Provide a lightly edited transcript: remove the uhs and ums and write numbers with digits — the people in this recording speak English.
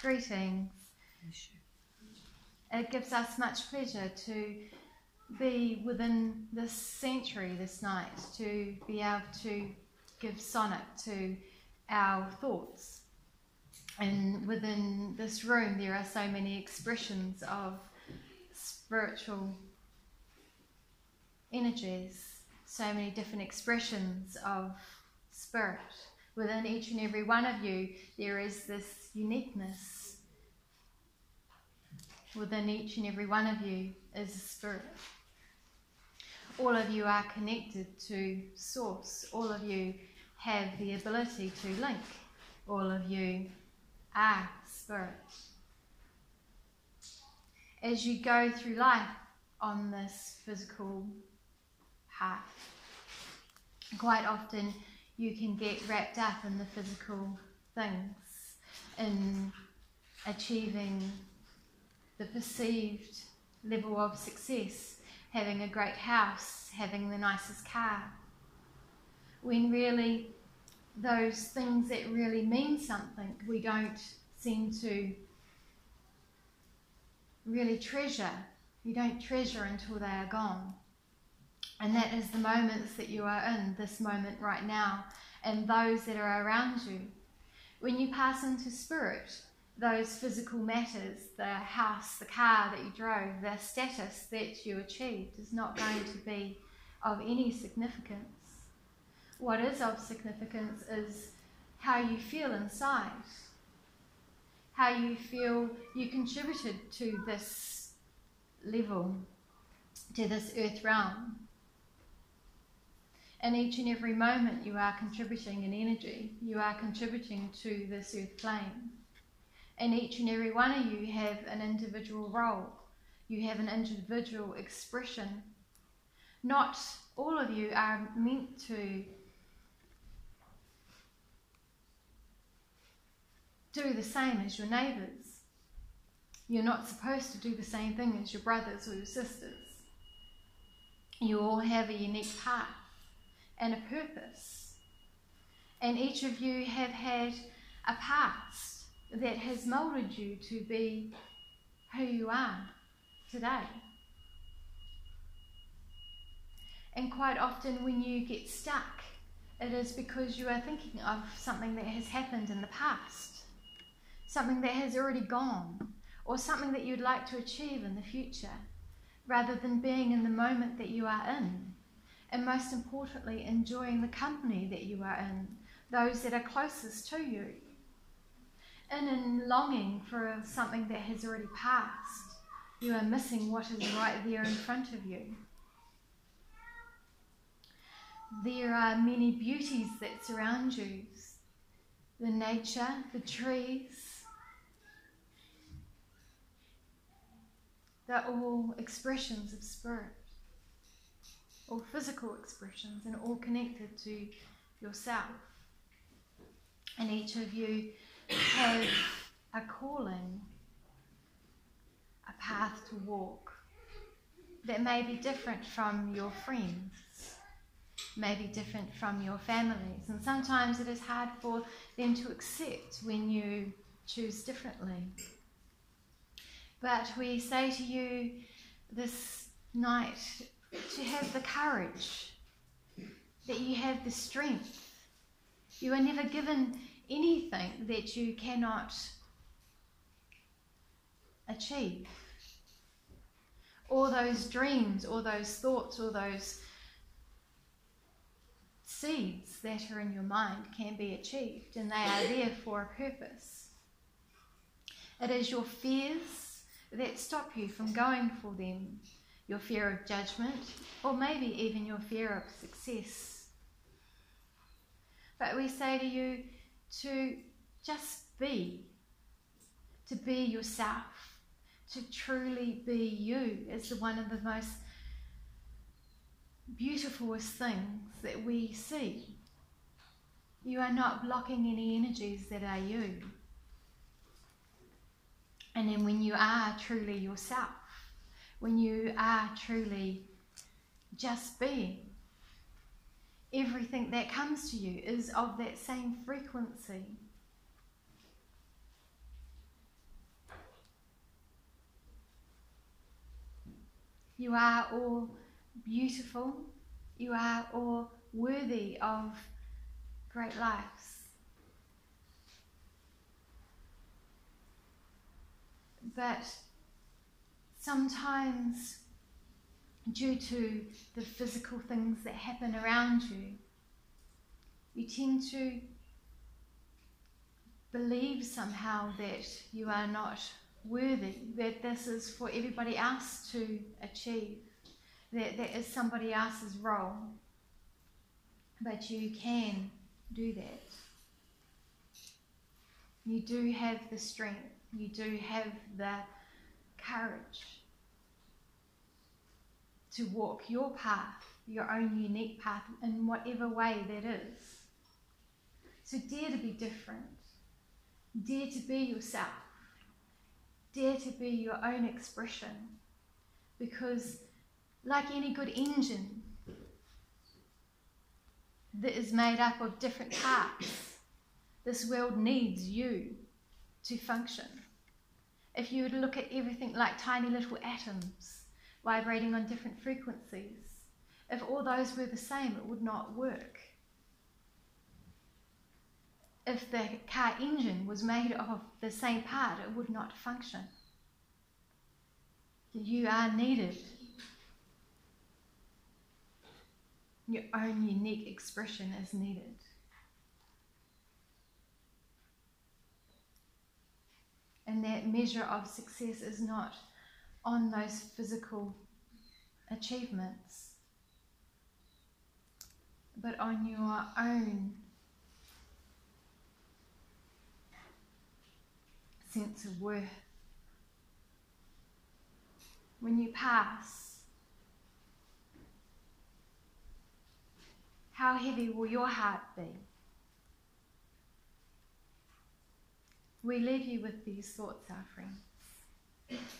Greetings. It gives us much pleasure to be within this sanctuary this night, to be able to give sonnet to our thoughts. And within this room there are so many expressions of spiritual energies, so many different expressions of spirit. Within each and every one of you there is this uniqueness. Within each and every one of you is a spirit. All of you are connected to Source. All of you have the ability to link. All of you are spirit. As you go through life on this physical path, quite often you can get wrapped up in the physical things, in achieving the perceived level of success, having a great house, having the nicest car, when really those things that really mean something we don't seem to really treasure. You don't treasure until they are gone. And that is the moments that you are in, this moment right now, and those that are around you. When you pass into spirit, those physical matters, the house, the car that you drove, the status that you achieved is not going to be of any significance. What is of significance is how you feel inside, how you feel you contributed to this level, to this earth realm. In each and every moment you are contributing an energy, you are contributing to this earth plane. And each and every one of you have an individual role. You have an individual expression. Not all of you are meant to do the same as your neighbours. You're not supposed to do the same thing as your brothers or your sisters. You all have a unique path and a purpose. And each of you have had a past that has moulded you to be who you are today. And quite often when you get stuck, it is because you are thinking of something that has happened in the past, something that has already gone, or something that you'd like to achieve in the future, rather than being in the moment that you are in, and most importantly, enjoying the company that you are in, those that are closest to you. And in longing for something that has already passed, you are missing what is right there in front of you. There are many beauties that surround you. The nature, the trees, they're all expressions of spirit, all physical expressions, and all connected to yourself. And each of you have a calling, a path to walk that may be different from your friends, may be different from your families, and sometimes it is hard for them to accept when you choose differently. But we say to you this night to have the courage, that you have the strength. You are never given anything that you cannot achieve. All those dreams, all those thoughts, all those seeds that are in your mind can be achieved, and they are there for a purpose. It is your fears that stop you from going for them, your fear of judgment, or maybe even your fear of success. But we say to you to just be, to be yourself, to truly be you is one of the most beautifulest things that we see. You are not blocking any energies that are you. And then when you are truly yourself, when you are truly just being, everything that comes to you is of that same frequency. You are all beautiful. You are all worthy of great lives. But sometimes, due to the physical things that happen around you, you tend to believe somehow that you are not worthy, that this is for everybody else to achieve, that that is somebody else's role. But you can do that. You do have the strength, you do have the courage to walk your path, your own unique path, in whatever way that is. So dare to be different. Dare to be yourself. Dare to be your own expression. Because like any good engine that is made up of different parts, this world needs you to function. If you were to look at everything like tiny little atoms vibrating on different frequencies, if all those were the same, it would not work. If the car engine was made of the same part, it would not function. You are needed. Your own unique expression is needed. And that measure of success is not on those physical achievements, but on your own sense of worth. When you pass, how heavy will your heart be? We leave you with these thoughts, our friends.